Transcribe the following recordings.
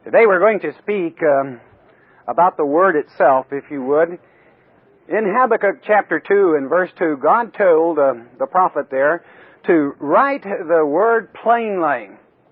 Today we're going to speak about the Word itself, if you would. In Habakkuk chapter 2 and verse 2, God told the prophet there to write the Word plainly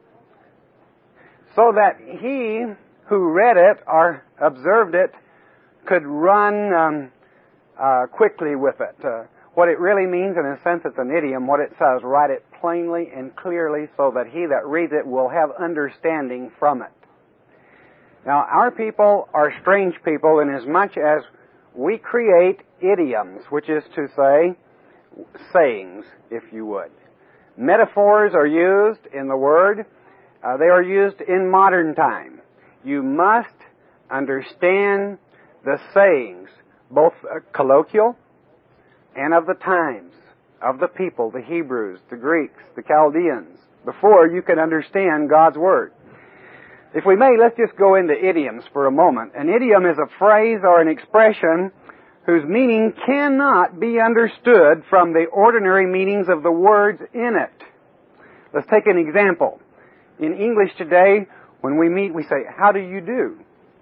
so that he who read it or observed it could run quickly with it. What it really means, in a sense, it's an idiom. What it says, write it plainly and clearly so that he that reads it will have understanding from it. Now, our people are strange people inasmuch as we create idioms, which is to say, sayings, if you would. Metaphors are used in the Word. They are used in modern time. You must understand the sayings, both colloquial and of the times, of the people, the Hebrews, the Greeks, the Chaldeans, before you can understand God's Word. If we may, let's just go into idioms for a moment. An idiom is a phrase or an expression whose meaning cannot be understood from the ordinary meanings of the words in it. Let's take an example. In English today, when we meet, we say, "How do you do?"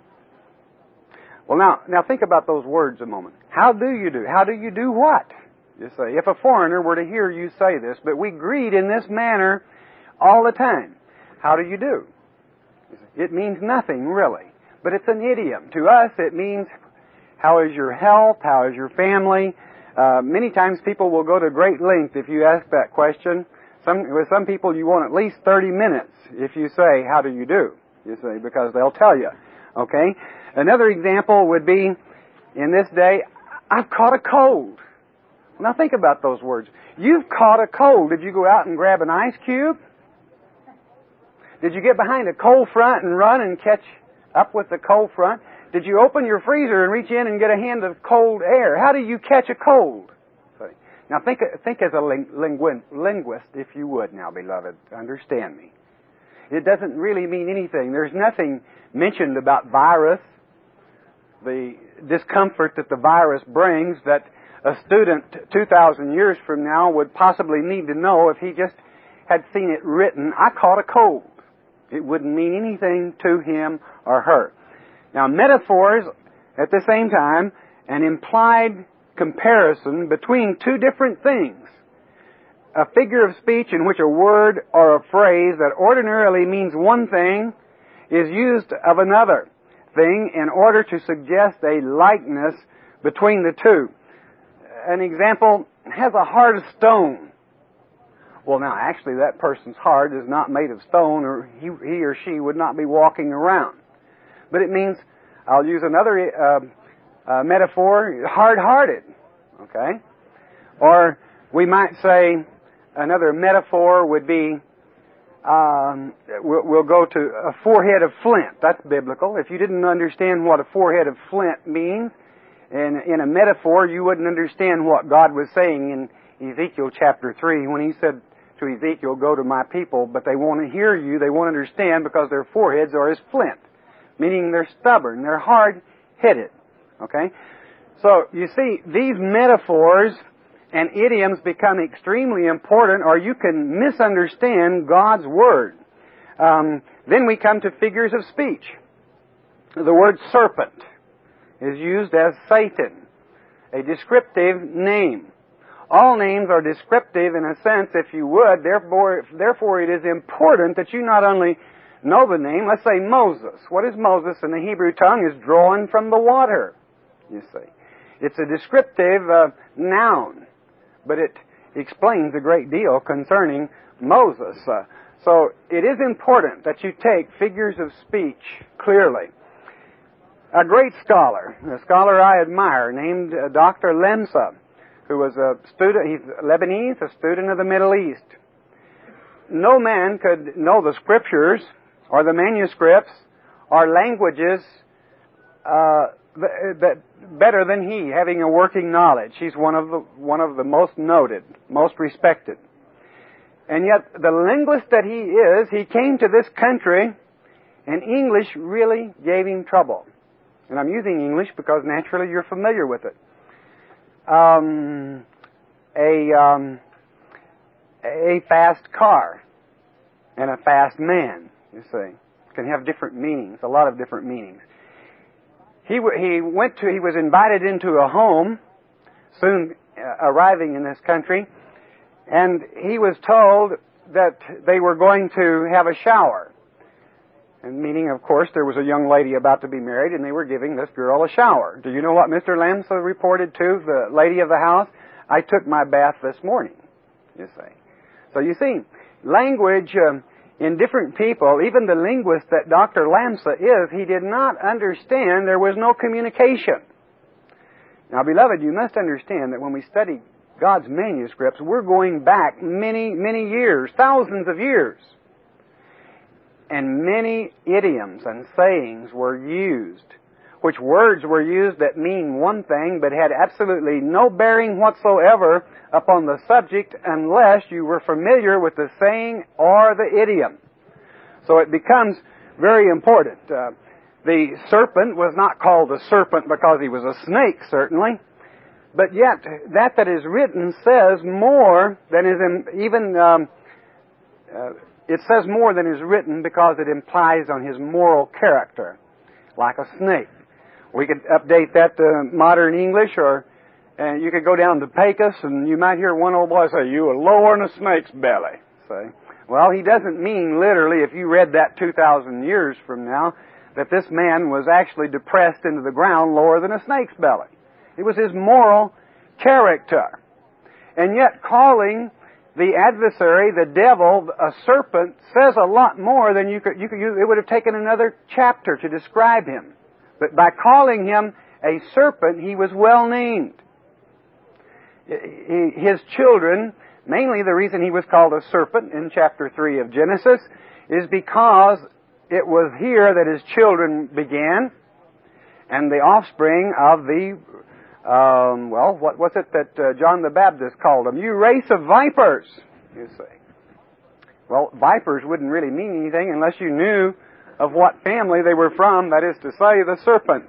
Well, now think about those words a moment. How do you do? How do you do what? You say, if a foreigner were to hear you say this, but we greet in this manner all the time. How do you do? It means nothing, really. But it's an idiom. To us, it means, how is your health? How is your family? Many times people will go to great length if you ask that question. With some people, you want at least 30 minutes if you say, how do you do? You say, because they'll tell you. Okay? Another example would be, in this day, I've caught a cold. Now think about those words. You've caught a cold. Did you go out and grab an ice cube? Did you get behind a cold front and run and catch up with the cold front? Did you open your freezer and reach in and get a hand of cold air? How do you catch a cold? Now think as a linguist, if you would now, beloved. Understand me. It doesn't really mean anything. There's nothing mentioned about virus, the discomfort that the virus brings that a student 2,000 years from now would possibly need to know if he just had seen it written, I caught a cold. It wouldn't mean anything to him or her. Now, metaphors, at the same time, an implied comparison between two different things. A figure of speech in which a word or a phrase that ordinarily means one thing is used of another thing in order to suggest a likeness between the two. An example, has a heart of stone. Well, now, actually, that person's heart is not made of stone, or he or she would not be walking around. But it means, I'll use another metaphor, hard-hearted. Okay? Or we might say, another metaphor would be, we'll go to a forehead of flint. That's biblical. If you didn't understand what a forehead of flint means, in a metaphor, you wouldn't understand what God was saying in Ezekiel chapter 3 when He said to Ezekiel, go to my people, but they won't hear you, they won't understand because their foreheads are as flint, meaning they're stubborn, they're hard-headed. Okay? So, you see, these metaphors and idioms become extremely important, or you can misunderstand God's Word. Then we come to figures of speech. The word serpent is used as Satan, a descriptive name. All names are descriptive in a sense, if you would. Therefore, it is important that you not only know the name. Let's say Moses. What is Moses in the Hebrew tongue? Is drawn from the water, you see. It's a descriptive noun, but it explains a great deal concerning Moses. So it is important that you take figures of speech clearly. A great scholar, a scholar I admire, named Dr. Lemsa, who was a student, he's Lebanese, a student of the Middle East. No man could know the Scriptures or the manuscripts or languages that better than he, having a working knowledge. He's one of the most noted, most respected. And yet, the linguist that he is, he came to this country, and English really gave him trouble. And I'm using English because naturally you're familiar with it. A fast car and a fast man, you see. can have different meanings, a lot of different meanings. He was invited into a home, soon arriving in this country, and he was told that they were going to have a shower. And meaning, of course, there was a young lady about to be married, and they were giving this girl a shower. Do you know what Mr. Lamsa reported to the lady of the house? I took my bath this morning, you see. So you see, language in different people, even the linguist that Dr. Lamsa is, he did not understand there was no communication. Now, beloved, you must understand that when we study God's manuscripts, we're going back many, many years, thousands of years. And many idioms and sayings were used, which words were used that mean one thing but had absolutely no bearing whatsoever upon the subject unless you were familiar with the saying or the idiom. So it becomes very important. The serpent was not called a serpent because he was a snake, certainly, but yet that is written says more than is it says more than is written because it implies on his moral character, like a snake. We could update that to modern English, or you could go down to Pecos and you might hear one old boy say, "You were lower than a snake's belly." See? Well, he doesn't mean literally, if you read that 2,000 years from now, that this man was actually depressed into the ground lower than a snake's belly. It was his moral character. And yet calling the adversary, the devil, a serpent, says a lot more than you could. It would have taken another chapter to describe him. But by calling him a serpent, he was well named. His children, mainly the reason he was called a serpent in chapter 3 of Genesis, is because it was here that his children began, and the offspring of the what was it that John the Baptist called them? You race of vipers, you see. Well, vipers wouldn't really mean anything unless you knew of what family they were from, that is to say, the serpent.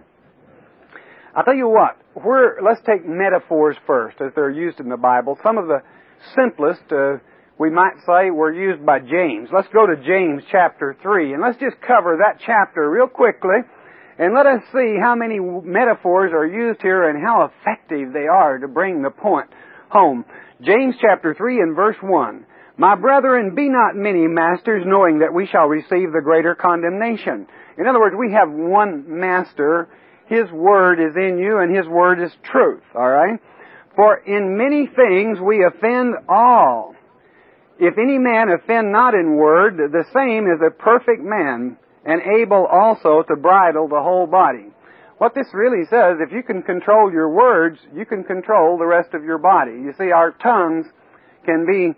I'll tell you what, let's take metaphors first as they're used in the Bible. Some of the simplest, we might say, were used by James. Let's go to James chapter 3, and let's just cover that chapter real quickly. And let us see how many metaphors are used here and how effective they are to bring the point home. James chapter 3 and verse 1. My brethren, be not many masters, knowing that we shall receive the greater condemnation. In other words, we have one master. His word is in you, and his word is truth. All right? For in many things we offend all. If any man offend not in word, the same is a perfect man, and able also to bridle the whole body. What this really says, if you can control your words, you can control the rest of your body. You see, our tongues can be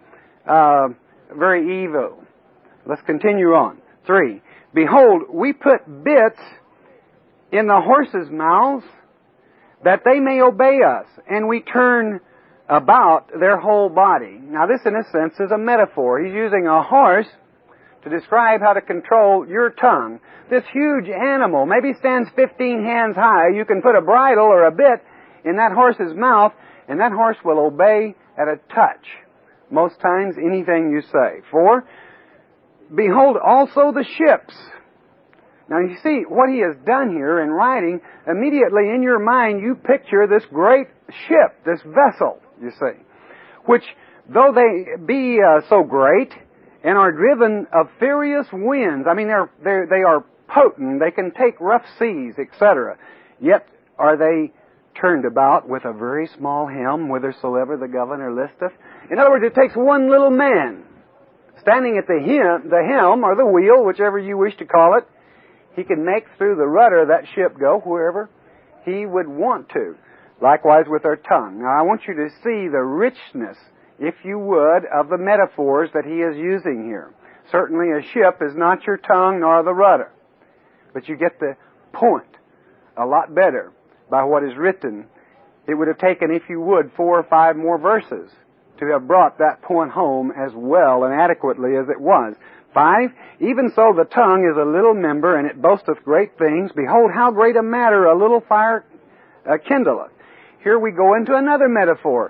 very evil. Let's continue on. 3. Behold, we put bits in the horses' mouths that they may obey us, and we turn about their whole body. Now this, in a sense, is a metaphor. He's using a horse to describe how to control your tongue. This huge animal maybe stands 15 hands high. You can put a bridle or a bit in that horse's mouth, and that horse will obey at a touch. Most times, anything you say. 4, behold also the ships. Now you see, what he has done here in writing, immediately in your mind you picture this great ship, this vessel, you see, which, though they be so great, and are driven of furious winds. I mean, they are potent. They can take rough seas, etc. Yet are they turned about with a very small helm, whithersoever the governor listeth. In other words, it takes one little man standing at the helm or the wheel, whichever you wish to call it. He can make through the rudder of that ship go wherever he would want to. Likewise with our tongue. Now, I want you to see the richness, if you would, of the metaphors that he is using here. Certainly a ship is not your tongue nor the rudder. But you get the point a lot better by what is written. It would have taken, if you would, 4 or 5 more verses to have brought that point home as well and adequately as it was. 5, even so the tongue is a little member, and it boasteth great things. Behold, how great a matter a little fire kindleth. Here we go into another metaphor.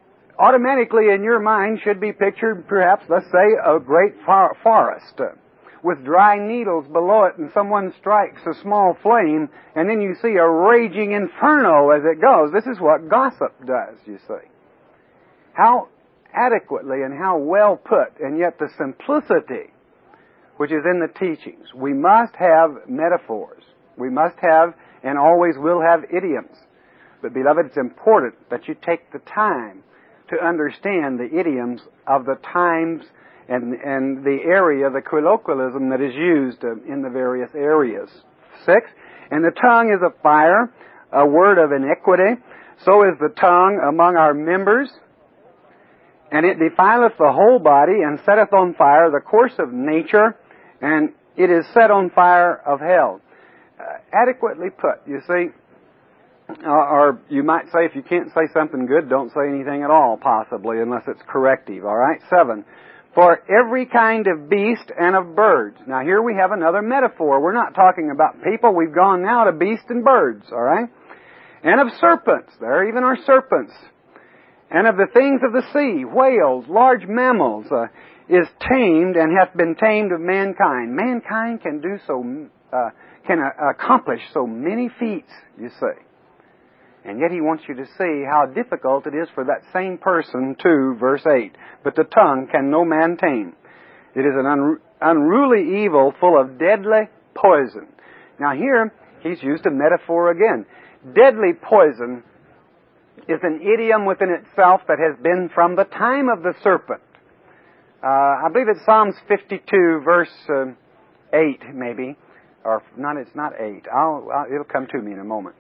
Automatically in your mind should be pictured, perhaps, let's say, a great forest. with dry needles below it, and someone strikes a small flame, and then you see a raging inferno as it goes. This is what gossip does, you see. How adequately and how well put, and yet the simplicity which is in the teachings. We must have metaphors. We must have, and always will have, idioms. But, beloved, it's important that you take the time to understand the idioms of the times and the area, the colloquialism that is used in the various areas. 6, and the tongue is a fire, a word of iniquity. So is the tongue among our members, and it defileth the whole body, and setteth on fire the course of nature, and it is set on fire of hell. Adequately put, you see. Or you might say, if you can't say something good, don't say anything at all, possibly, unless it's corrective, all right? 7, for every kind of beast and of birds. Now, here we have another metaphor. We're not talking about people. We've gone now to beasts and birds, all right? And of serpents. There even are serpents. And of the things of the sea, whales, large mammals, is tamed and hath been tamed of mankind. Mankind can do so, can accomplish so many feats, you see. And yet he wants you to see how difficult it is for that same person to, verse 8, but the tongue can no man tame. It is an unruly evil full of deadly poison. Now here, he's used a metaphor again. Deadly poison is an idiom within itself that has been from the time of the serpent. I believe it's Psalms 52, verse 8, maybe. Or, not, it's not 8. It'll come to me in a moment.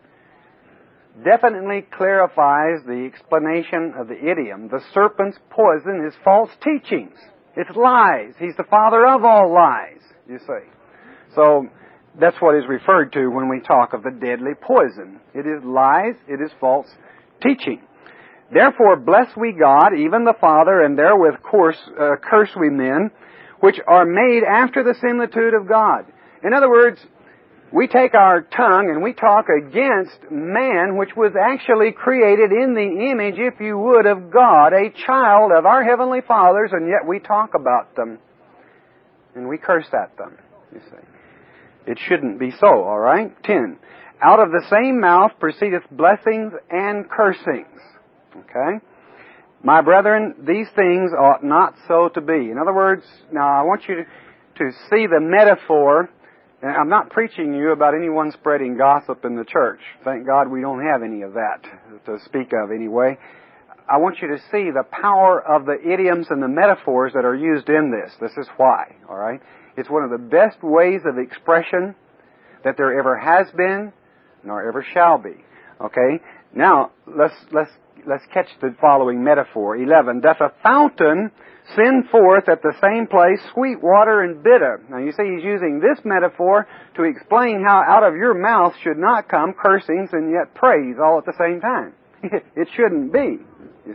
Definitely clarifies the explanation of the idiom. The serpent's poison is false teachings. It's lies. He's the father of all lies, you see. So, that's what is referred to when we talk of the deadly poison. It is lies, it is false teaching. Therefore bless we God, even the Father, and therewith curse we men, which are made after the similitude of God. In other words, we take our tongue and we talk against man, which was actually created in the image, if you would, of God, a child of our Heavenly Fathers, and yet we talk about them. And we curse at them, you see. It shouldn't be so, all right? 10. Out of the same mouth proceedeth blessings and cursings. Okay? My brethren, these things ought not so to be. In other words, now I want you to see the metaphor. And I'm not preaching you about anyone spreading gossip in the church. Thank God we don't have any of that to speak of anyway. I want you to see the power of the idioms and the metaphors that are used in this. This is why, all right? It's one of the best ways of expression that there ever has been, nor ever shall be. Okay? Now, let's catch the following metaphor. 11. Doth a fountain send forth at the same place sweet water and bitter? Now you see he's using this metaphor to explain how out of your mouth should not come cursings and yet praise all at the same time. It shouldn't be, you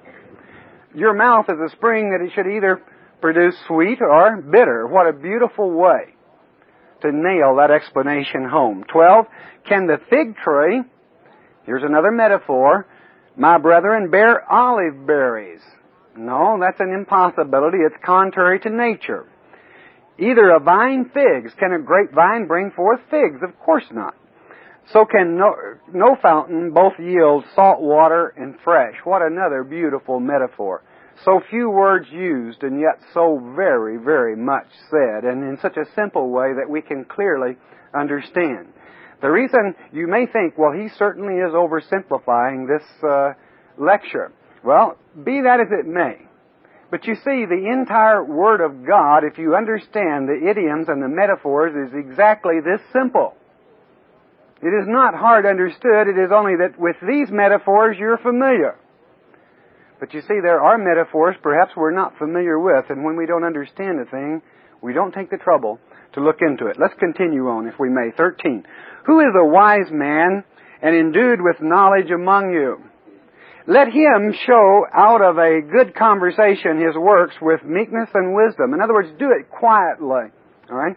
see. Your mouth is a spring that it should either produce sweet or bitter. What a beautiful way to nail that explanation home. 12. Can the fig tree, here's another metaphor, my brethren, bear olive berries? No, that's an impossibility. It's contrary to nature. Either a vine figs. Can a grapevine bring forth figs? Of course not. So can no fountain both yield salt water and fresh. What another beautiful metaphor. So few words used and yet so very, very much said, and in such a simple way that we can clearly understand. The reason you may think, well, he certainly is oversimplifying this lecture. Well, be that as it may. But you see, the entire Word of God, if you understand the idioms and the metaphors, is exactly this simple. It is not hard understood. It is only that with these metaphors you're familiar. But you see, there are metaphors perhaps we're not familiar with, and when we don't understand a thing, we don't take the trouble to look into it. Let's continue on, if we may. 13. Who is a wise man and endued with knowledge among you? Let him show out of a good conversation his works with meekness and wisdom. In other words, do it quietly. All right?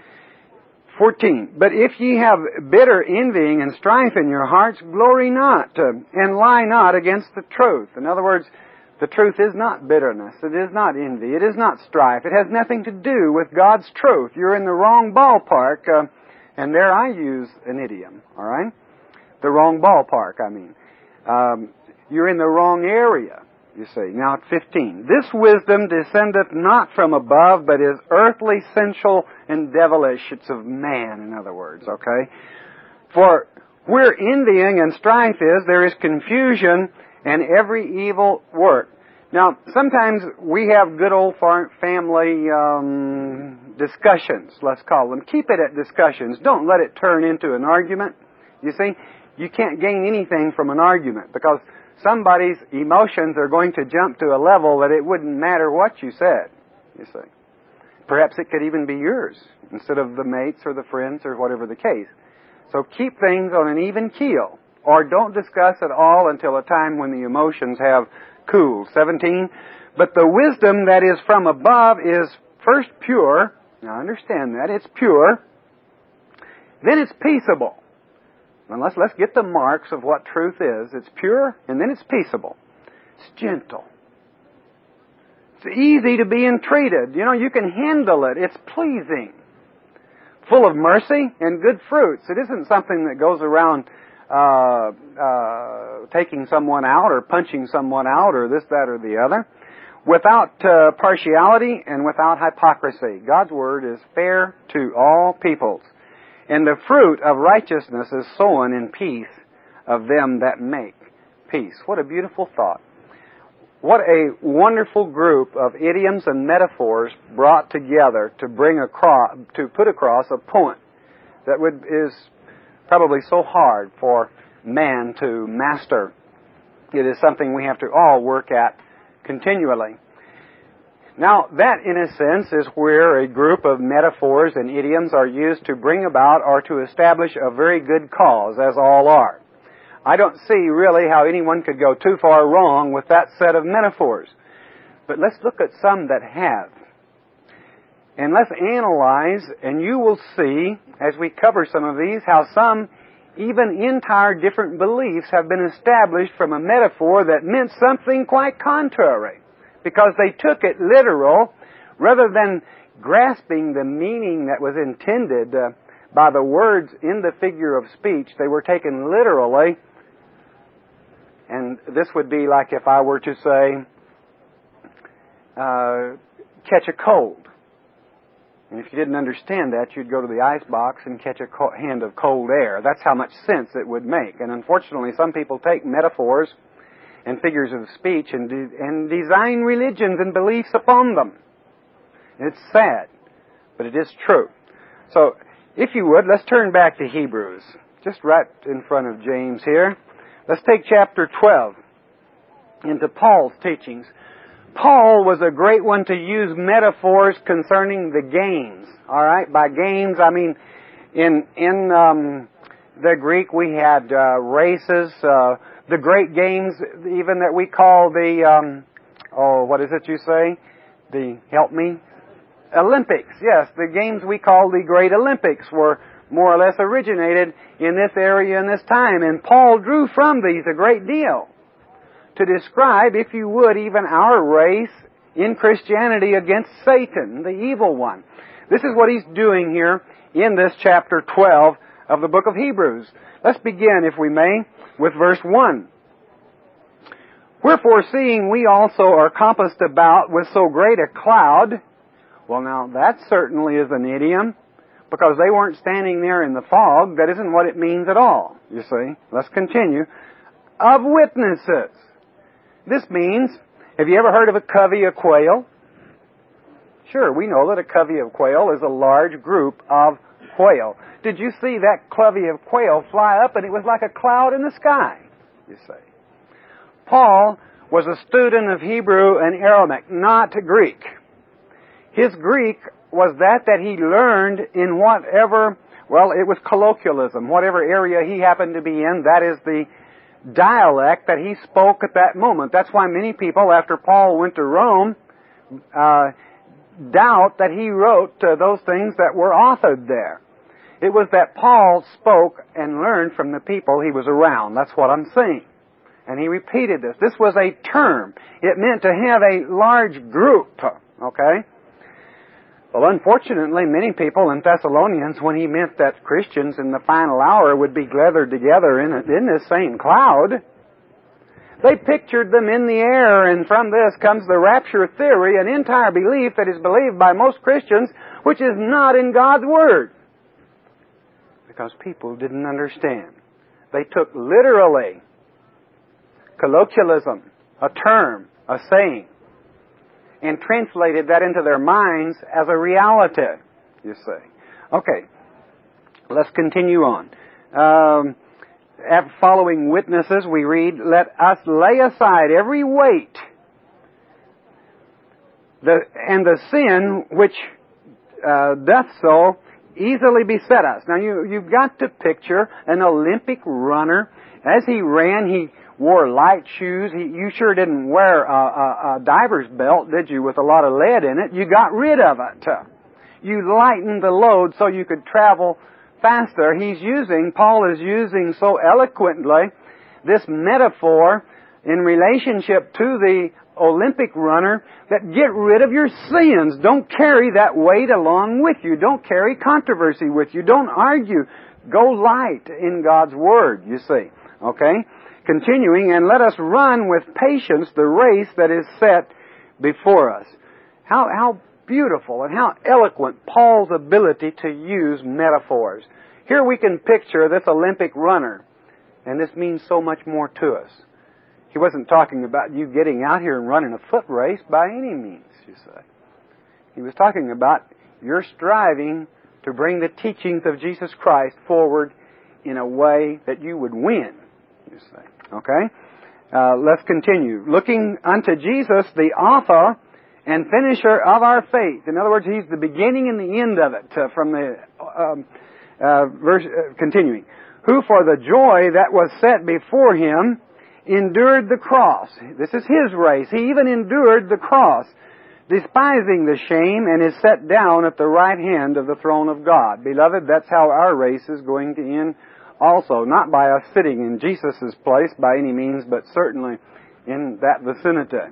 14. But if ye have bitter envying and strife in your hearts, glory not, and lie not against the truth. In other words, The truth is not bitterness. It is not envy. It is not strife. It has nothing to do with God's truth. You're in the wrong ballpark, and there I use an idiom, all right? The wrong ballpark, I mean. You're in the wrong area, you see. Now at 15. This wisdom descendeth not from above, but is earthly, sensual, and devilish. It's of man, in other words, okay? For where envying and strife is, there is confusion and every evil work. Now, sometimes we have good old family discussions, let's call them. Keep it at discussions. Don't let it turn into an argument. You see, you can't gain anything from an argument because somebody's emotions are going to jump to a level that it wouldn't matter what you said, you see. Perhaps it could even be yours instead of the mates or the friends or whatever the case. So keep things on an even keel, or don't discuss at all until a time when the emotions have cooled. 17, but the wisdom that is from above is first pure. Now understand that. It's pure. Then it's peaceable. Now let's get the marks of what truth is. It's pure, and then it's peaceable. It's gentle. It's easy to be entreated. You know, you can handle it. It's pleasing. Full of mercy and good fruits. It isn't something that goes around taking someone out or punching someone out or this, that, or the other. Without partiality and without hypocrisy. God's Word is fair to all peoples. And the fruit of righteousness is sown in peace of them that make peace. What a beautiful thought. What a wonderful group of idioms and metaphors brought together to put across a point that is probably so hard for man to master. It is something we have to all work at continually. Now, that, in a sense, is where a group of metaphors and idioms are used to bring about or to establish a very good cause, as all are. I don't see really how anyone could go too far wrong with that set of metaphors. But let's look at some that have. And let's analyze, and you will see, as we cover some of these, how some, even entire different beliefs have been established from a metaphor that meant something quite contrary. Because they took it literal, rather than grasping the meaning that was intended by the words in the figure of speech. They were taken literally. And this would be like if I were to say, catch a cold. And if you didn't understand that, you'd go to the ice box and catch a hand of cold air. That's how much sense it would make. And unfortunately, some people take metaphors and figures of speech and design religions and beliefs upon them. It's sad, but it is true. So, if you would, let's turn back to Hebrews. Just right in front of James here. Let's take chapter 12 into Paul's teachings. Paul was a great one to use metaphors concerning the games. All right? By games, I mean, in the Greek we had races, the great games even that we call the, what is it you say? Help me? Olympics. Yes, the games we call the Great Olympics were more or less originated in this area in this time. And Paul drew from these a great deal to describe, if you would, even our race in Christianity against Satan, the evil one. This is what he's doing here in this chapter 12 of the book of Hebrews. Let's begin, if we may, with verse 1. Wherefore, seeing we also are compassed about with so great a cloud. Well, now, that certainly is an idiom, because they weren't standing there in the fog. That isn't what it means at all, you see. Let's continue. Of witnesses. This means, have you ever heard of a covey of quail? Sure, we know that a covey of quail is a large group of quail. Did you see that covey of quail fly up and it was like a cloud in the sky, you see? Paul was a student of Hebrew and Aramaic, not Greek. His Greek was that he learned in whatever, well, it was colloquialism, whatever area he happened to be in, that is the dialect that he spoke at that moment. That's why many people, after Paul went to Rome, doubt that he wrote those things that were authored there. It was that Paul spoke and learned from the people he was around. That's what I'm saying. And he repeated this. This was a term. It meant to have a large group. Okay? Well, unfortunately, many people in Thessalonians, when he meant that Christians in the final hour would be gathered together in this same cloud, they pictured them in the air, and from this comes the rapture theory, an entire belief that is believed by most Christians, which is not in God's Word. Because people didn't understand. They took literally colloquialism, a term, a saying, and translated that into their minds as a reality, you see. Okay, let's continue on. Following witnesses, we read, let us lay aside every weight and the sin which doth so easily beset us. Now, you've got to picture an Olympic runner. As he ran, he wore light shoes. You sure didn't wear a diver's belt, did you, with a lot of lead in it? You got rid of it. You lightened the load so you could travel faster. Paul is using so eloquently this metaphor in relationship to the Olympic runner that get rid of your sins. Don't carry that weight along with you. Don't carry controversy with you. Don't argue. Go light in God's Word, you see. Okay? Continuing, and let us run with patience the race that is set before us. How beautiful and how eloquent Paul's ability to use metaphors. Here we can picture this Olympic runner, and this means so much more to us. He wasn't talking about you getting out here and running a foot race by any means, you say. He was talking about your striving to bring the teachings of Jesus Christ forward in a way that you would win, you say. Okay? Let's continue. Looking unto Jesus, the author and finisher of our faith. In other words, He's the beginning and the end of it. From the verse, continuing. Who for the joy that was set before Him endured the cross. This is His race. He even endured the cross, despising the shame, and is set down at the right hand of the throne of God. Beloved, that's how our race is going to end also. Not by us sitting in Jesus' place by any means, but certainly in that vicinity.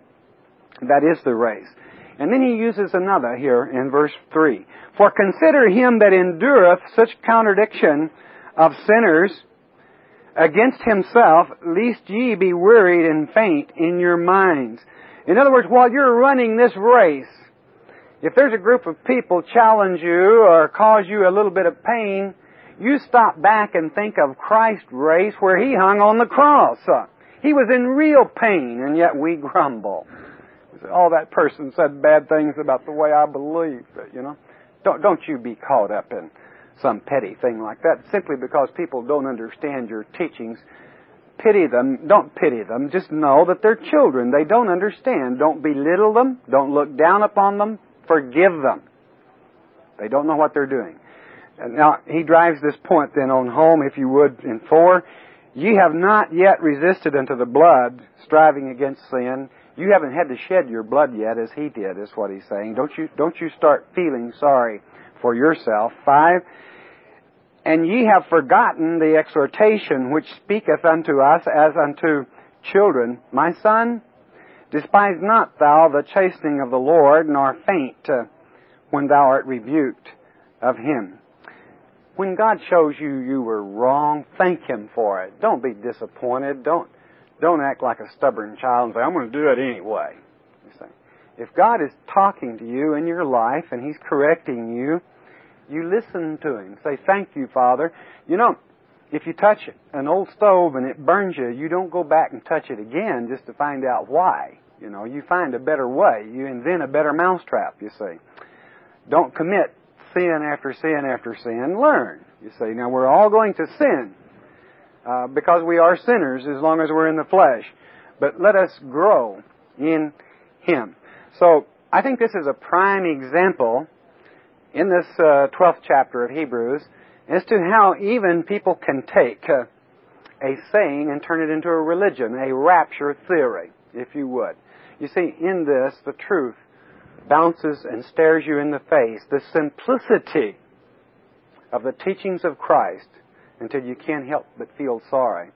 That is the race. And then he uses another here in verse 3. For consider him that endureth such contradiction of sinners against himself, lest ye be wearied and faint in your minds. In other words, while you're running this race, if there's a group of people challenge you or cause you a little bit of pain, you stop back and think of Christ's race where He hung on the cross. He was in real pain, and yet we grumble. Oh, that person said bad things about the way I believe. You know, don't you be caught up in some petty thing like that simply because people don't understand your teachings. Pity them. Don't pity them. Just know that they're children. They don't understand. Don't belittle them. Don't look down upon them. Forgive them. They don't know what they're doing. And now, he drives this point then on home, if you would, in 4. Ye have not yet resisted unto the blood, striving against sin. You haven't had to shed your blood yet, as He did, is what he's saying. Don't you start feeling sorry for yourself. 5. And ye have forgotten the exhortation which speaketh unto us as unto children. My son, despise not thou the chastening of the Lord, nor faint when thou art rebuked of Him. When God shows you were wrong, thank Him for it. Don't be disappointed. Don't act like a stubborn child and say, I'm going to do it anyway. You see. If God is talking to you in your life and He's correcting you, you listen to Him. Say, thank you, Father. You know, if you touch an old stove and it burns you, you don't go back and touch it again just to find out why. You know, you find a better way. You invent a better mousetrap, you see. Don't commit sin after sin after sin. Learn, you see. Now, we're all going to sin because we are sinners as long as we're in the flesh. But let us grow in Him. So, I think this is a prime example in this 12th chapter of Hebrews as to how even people can take a saying and turn it into a religion, a rapture theory, if you would. You see, in this, the truth bounces and stares you in the face, the simplicity of the teachings of Christ, until you can't help but feel sorry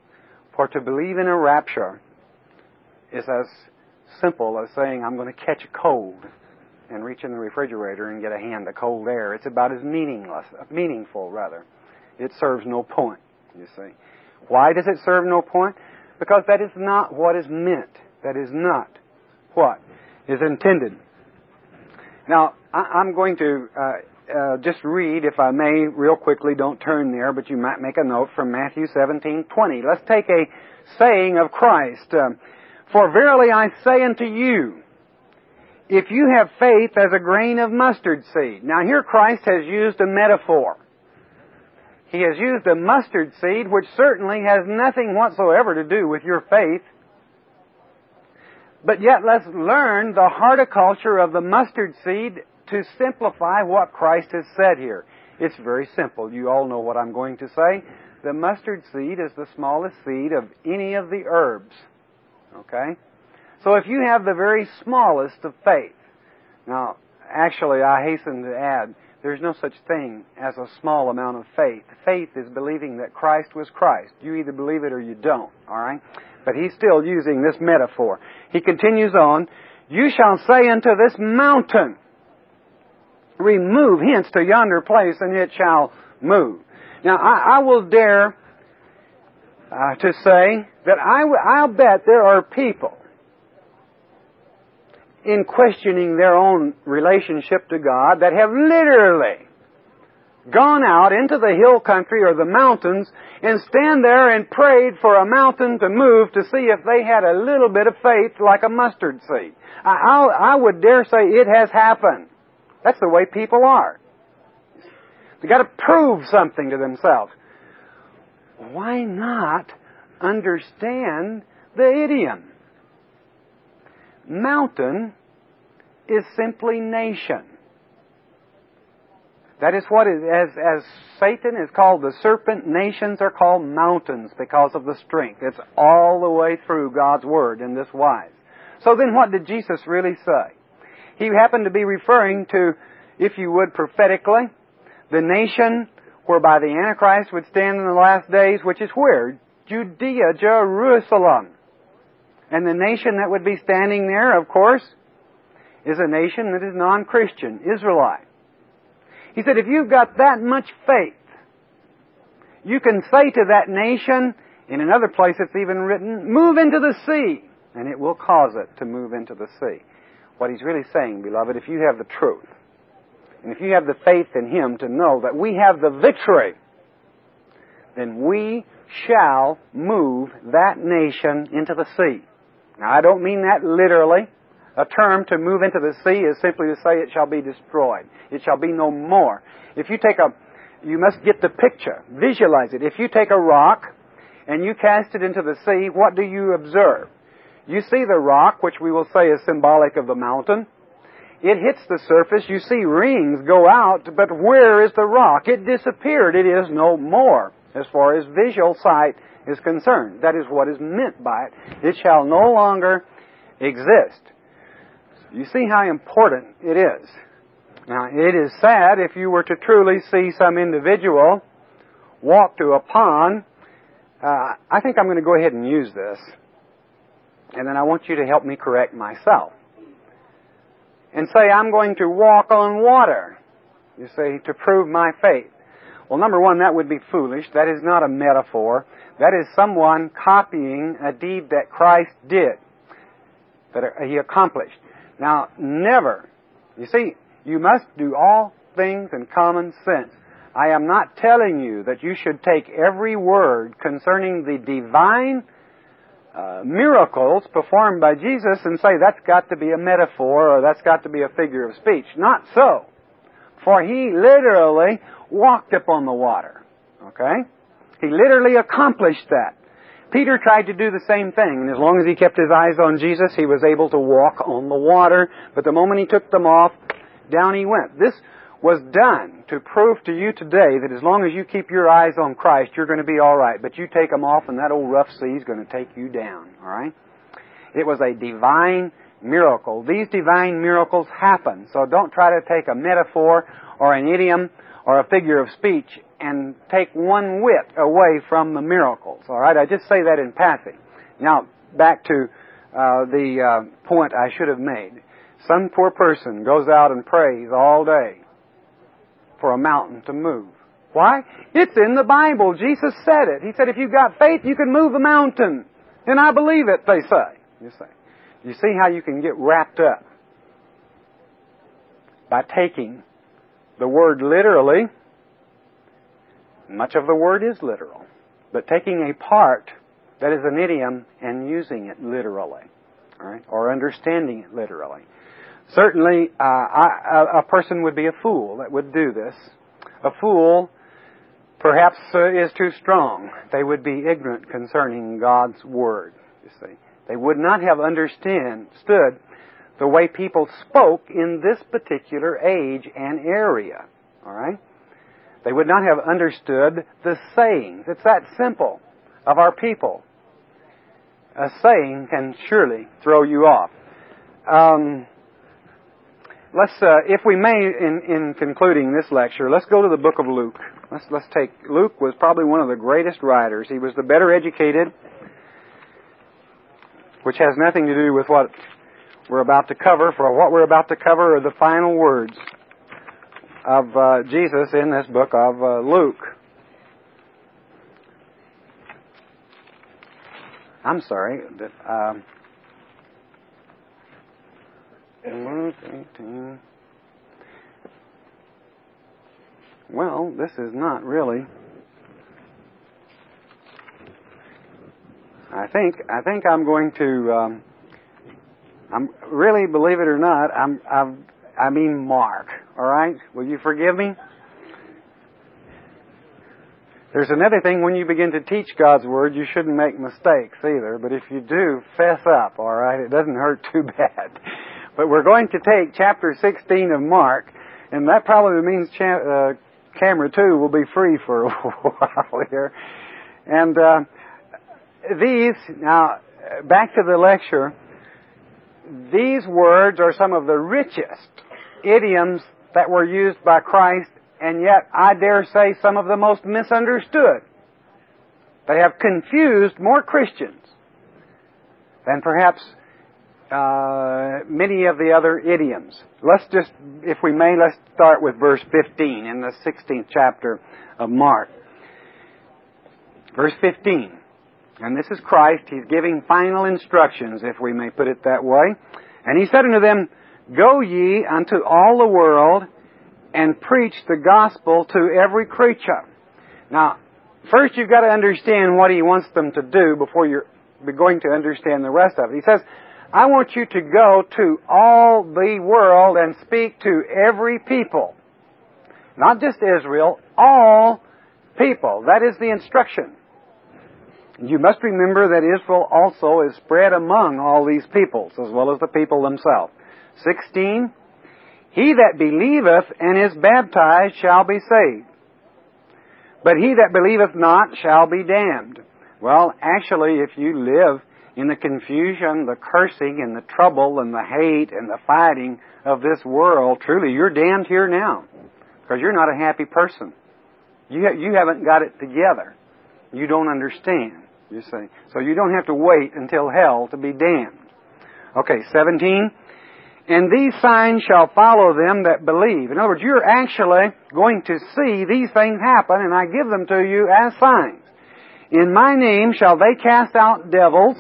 For to believe in a rapture is as simple as saying, I'm going to catch a cold and reach in the refrigerator and get a hand of cold air. It's about as meaningful. It serves no point, you see. Why does it serve no point? Because that is not what is meant. That is not what is intended. Now, I'm going to just read, if I may, real quickly. Don't turn there, but you might make a note from Matthew 17:20. Let's take a saying of Christ. For verily I say unto you, if you have faith as a grain of mustard seed. Now here Christ has used a metaphor. He has used a mustard seed, which certainly has nothing whatsoever to do with your faith. But yet let's learn the horticulture of the mustard seed to simplify what Christ has said here. It's very simple. You all know what I'm going to say. The mustard seed is the smallest seed of any of the herbs. Okay? So if you have the very smallest of faith, now, actually, I hasten to add, there's no such thing as a small amount of faith. Faith is believing that Christ was Christ. You either believe it or you don't, all right? But he's still using this metaphor. He continues on, you shall say unto this mountain, remove hence to yonder place, and it shall move. Now, I will dare to say that I'll bet there are people in questioning their own relationship to God that have literally gone out into the hill country or the mountains and stand there and prayed for a mountain to move to see if they had a little bit of faith like a mustard seed. I would dare say it has happened. That's the way people are. They've got to prove something to themselves. Why not understand the idiom? Mountain is simply nation. That is what is, as Satan is called the serpent, nations are called mountains because of the strength. It's all the way through God's Word in this wise. So then what did Jesus really say? He happened to be referring to, if you would, prophetically, the nation whereby the Antichrist would stand in the last days, which is where? Judea, Jerusalem. And the nation that would be standing there, of course, is a nation that is non-Christian, Israelite. He said, if you've got that much faith, you can say to that nation, in another place it's even written, move into the sea, and it will cause it to move into the sea. What he's really saying, beloved, if you have the truth, and if you have the faith in Him to know that we have the victory, then we shall move that nation into the sea. Now, I don't mean that literally. A term to move into the sea is simply to say it shall be destroyed. It shall be no more. You must get the picture. Visualize it. If you take a rock and you cast it into the sea, what do you observe? You see the rock, which we will say is symbolic of the mountain. It hits the surface. You see rings go out, but where is the rock? It disappeared. It is no more as far as visual sight is concerned. That is what is meant by it. It shall no longer exist. You see how important it is. Now, it is sad if you were to truly see some individual walk to a pond. I think I'm going to go ahead and use this. And then I want you to help me correct myself. And say, I'm going to walk on water. You see, to prove my faith. Well, number one, that would be foolish. That is not a metaphor. That is someone copying a deed that Christ did, that He accomplished. Now, never. You see, you must do all things in common sense. I am not telling you that you should take every word concerning the divine miracles performed by Jesus and say that's got to be a metaphor or that's got to be a figure of speech. Not so. For He literally walked upon the water. Okay? He literally accomplished that. Peter tried to do the same thing, and as long as he kept his eyes on Jesus, he was able to walk on the water. But the moment he took them off, down he went. This was done to prove to you today that as long as you keep your eyes on Christ, you're going to be all right. But you take them off, and that old rough sea is going to take you down. All right? It was a divine miracle. These divine miracles happen. So don't try to take a metaphor or an idiom or a figure of speech and take one whit away from the miracles. All right, I just say that in passing. Now, back to the point I should have made. Some poor person goes out and prays all day for a mountain to move. Why? It's in the Bible. Jesus said it. He said, if you've got faith, you can move a mountain. And I believe it, they say. You see how you can get wrapped up by taking the word literally. Much of the word is literal. But taking a part that is an idiom and using it literally. All right? Or understanding it literally. Certainly, a person would be a fool that would do this. A fool perhaps is too strong. They would be ignorant concerning God's Word, you see. They would not have understood the way people spoke in this particular age and area. All right? They would not have understood the sayings. It's that simple of our people. A saying can surely throw you off. If we may, in concluding this lecture, let's go to the book of Luke. Let's take Luke was probably one of the greatest writers. He was the better educated, which has nothing to do with what we're about to cover. For what we're about to cover are the final words of Jesus in this book of Luke. I'm sorry. Luke 18. Well, this is not really. I think I'm going to. I'm really, believe it or not, I mean Mark. All right, will you forgive me? There's another thing, when you begin to teach God's Word, you shouldn't make mistakes either. But if you do, fess up. All right, it doesn't hurt too bad. But we're going to take chapter 16 of Mark, and that probably means camera 2 will be free for a while here. And now, back to the lecture, these words are some of the richest idioms that were used by Christ, and yet, I dare say, some of the most misunderstood. They have confused more Christians than perhaps many of the other idioms. Let's just, if we may, let's start with verse 15 in the 16th chapter of Mark. Verse 15. And this is Christ. He's giving final instructions, if we may put it that way. And he said unto them, Go ye unto all the world, and preach the gospel to every creature. Now, first you've got to understand what he wants them to do before you're going to understand the rest of it. He says, I want you to go to all the world and speak to every people. Not just Israel, all people. That is the instruction. You must remember that Israel also is spread among all these peoples, as well as the people themselves. 16, He that believeth and is baptized shall be saved, but he that believeth not shall be damned. Well, actually, if you live in the confusion, the cursing, and the trouble, and the hate, and the fighting of this world, truly, you're damned here now, because you're not a happy person. You haven't got it together. You don't understand, you see. So you don't have to wait until hell to be damned. Okay, 17. And these signs shall follow them that believe. In other words, you're actually going to see these things happen, and I give them to you as signs. In my name shall they cast out devils.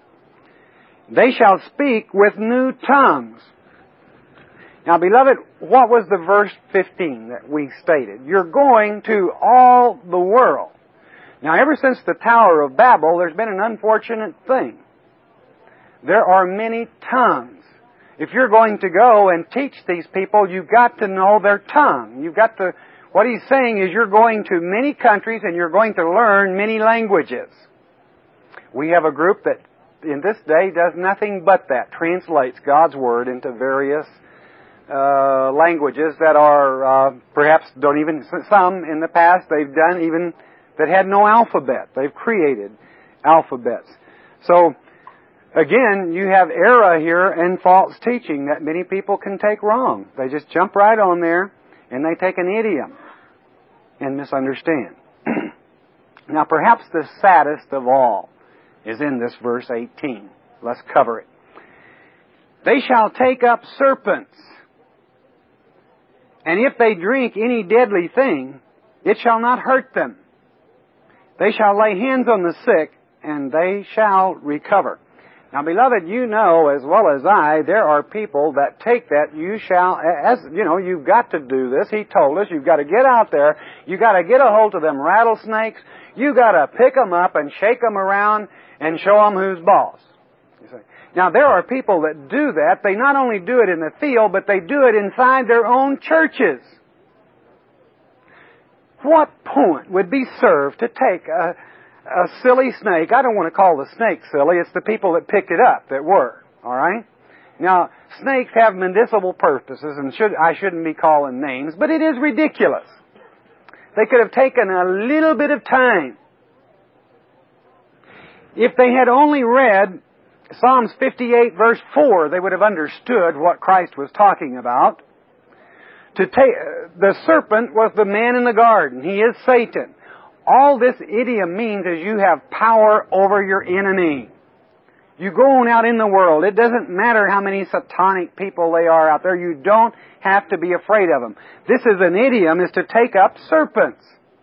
They shall speak with new tongues. Now, beloved, what was the verse 15 that we stated? You're going to all the world. Now, ever since the Tower of Babel, there's been an unfortunate thing. There are many tongues. If you're going to go and teach these people, you've got to know their tongue. What he's saying is you're going to many countries and you're going to learn many languages. We have a group that in this day does nothing but that, translates God's Word into various languages that are perhaps don't even, some in the past they've done even that had no alphabet. They've created alphabets. So, again, you have error here and false teaching that many people can take wrong. They just jump right on there and they take an idiom and misunderstand. Now, perhaps the saddest of all is in this verse 18. Let's cover it. They shall take up serpents, and if they drink any deadly thing, it shall not hurt them. They shall lay hands on the sick, and they shall recover. Now, beloved, you know as well as I, there are people that take that, you shall, as, you know, you've got to do this. He told us, you've got to get out there, you've got to get a hold of them rattlesnakes, you've got to pick them up and shake them around and show them who's boss. You see. Now, there are people that do that. They not only do it in the field, but they do it inside their own churches. What point would be served to take a silly snake? I don't want to call the snake silly. It's the people that picked it up that were. All right? Now, snakes have medicinal purposes, and I shouldn't be calling names, but it is ridiculous. They could have taken a little bit of time. If they had only read Psalms 58 verse 4, they would have understood what Christ was talking about. The serpent was the man in the garden. He is Satan. All this idiom means is you have power over your enemy. You go on out in the world. It doesn't matter how many satanic people they are out there. You don't have to be afraid of them. This is an idiom, is to take up serpents.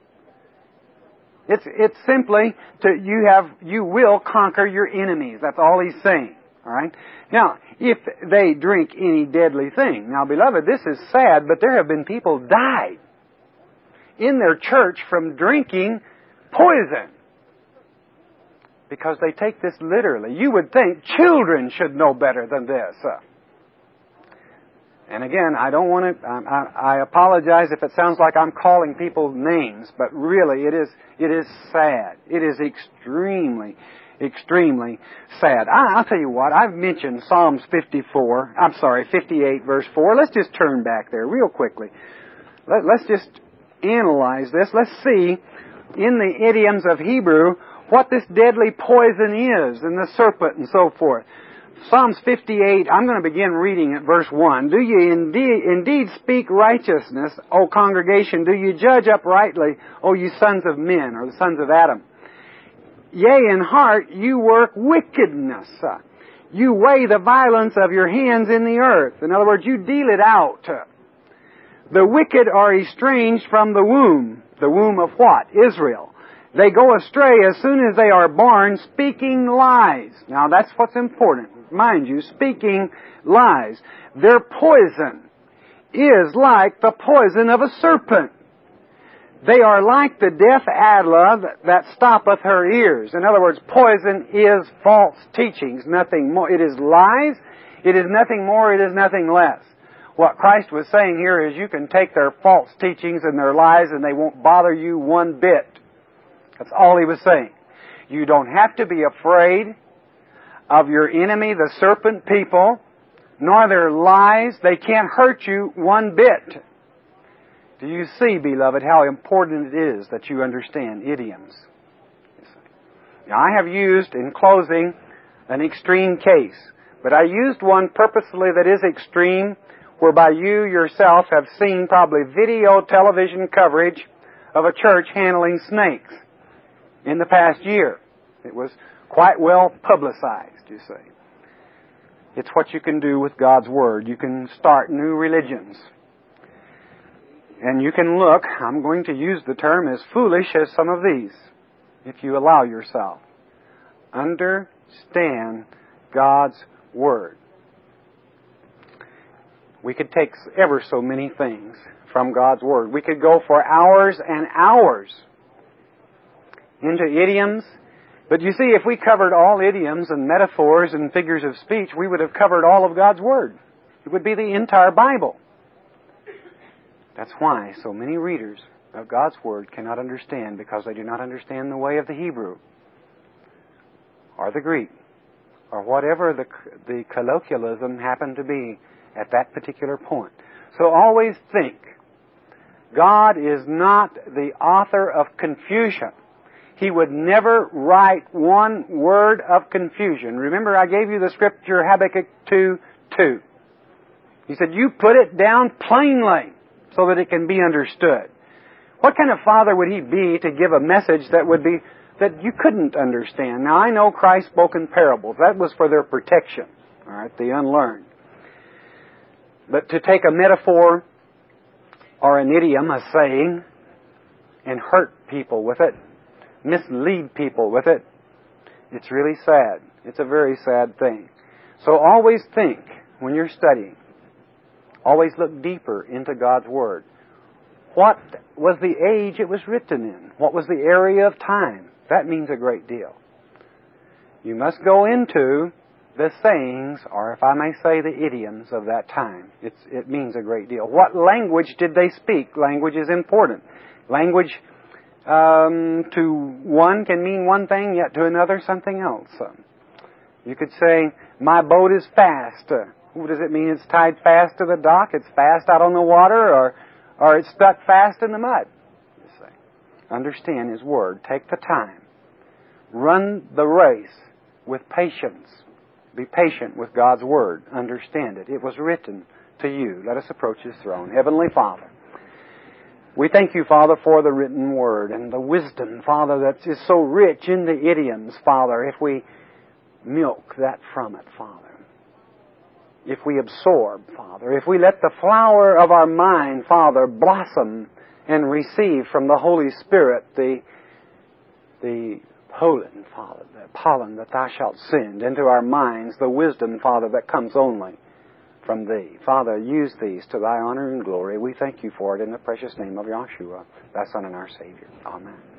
It's simply you will conquer your enemies. That's all he's saying. All right? Now, if they drink any deadly thing. Now, beloved, this is sad, but there have been people died in their church from drinking poison. Because they take this literally. You would think children should know better than this. And again, I don't want to, I apologize if it sounds like I'm calling people names, but really it is sad. It is extremely sad. I'll tell you what, I've mentioned Psalms 58 verse 4. Let's just turn back there real quickly. Let's just analyze this. Let's see in the idioms of Hebrew what this deadly poison is, and the serpent and so forth. Psalms 58, I'm going to begin reading at verse 1. Do you indeed speak righteousness, O congregation? Do you judge uprightly, O you sons of men, or the sons of Adam? Yea, in heart you work wickedness. You weigh the violence of your hands in the earth. In other words, you deal it out. The wicked are estranged from the womb. The womb of what? Israel. They go astray as soon as they are born, speaking lies. Now that's what's important. Mind you, speaking lies. Their poison is like the poison of a serpent. They are like the deaf adder that stoppeth her ears. In other words, poison is false teachings, nothing more. It is lies. It is nothing more. It is nothing less. What Christ was saying here is you can take their false teachings and their lies and they won't bother you one bit. That's all he was saying. You don't have to be afraid of your enemy, the serpent people, nor their lies. They can't hurt you one bit. Do you see, beloved, how important it is that you understand idioms? Now, I have used, in closing, an extreme case, but I used one purposely that is extreme, whereby you yourself have seen probably video television coverage of a church handling snakes in the past year. It was quite well publicized, you see. It's what you can do with God's Word. You can start new religions. And you can look, I'm going to use the term as foolish as some of these, if you allow yourself. Understand God's Word. We could take ever so many things from God's Word. We could go for hours and hours into idioms. But you see, if we covered all idioms and metaphors and figures of speech, we would have covered all of God's Word. It would be the entire Bible. That's why so many readers of God's Word cannot understand, because they do not understand the way of the Hebrew or the Greek or whatever the colloquialism happened to be at that particular point. So always think, God is not the author of confusion. He would never write one word of confusion. Remember, I gave you the scripture, Habakkuk 2:2. He said, you put it down plainly so that it can be understood. What kind of father would he be to give a message that you couldn't understand? Now, I know Christ spoke in parables. That was for their protection, all right, the unlearned. But to take a metaphor or an idiom, a saying, and hurt people with it, mislead people with it, it's really sad. It's a very sad thing. So always think, when you're studying, always look deeper into God's Word. What was the age it was written in? What was the area of time? That means a great deal. You must go into the sayings, or if I may say, the idioms of that time. It means a great deal. What language did they speak? Language is important. Language to one can mean one thing, yet to another something else. You could say, my boat is fast. What does it mean? It's tied fast to the dock? It's fast out on the water? Or it's stuck fast in the mud? You say. Understand His Word. Take the time. Run the race with patience. Be patient with God's Word. Understand it. It was written to you. Let us approach His throne. Heavenly Father, we thank You, Father, for the written Word and the wisdom, Father, that is so rich in the idioms, Father, if we milk that from it, Father. If we absorb, Father, if we let the flower of our mind, Father, blossom and receive from the Holy Spirit the pollen, Father, the pollen that Thou shalt send into our minds, the wisdom, Father, that comes only from Thee. Father, use these to Thy honor and glory. We thank You for it in the precious name of Yahshua, Thy Son and our Savior. Amen.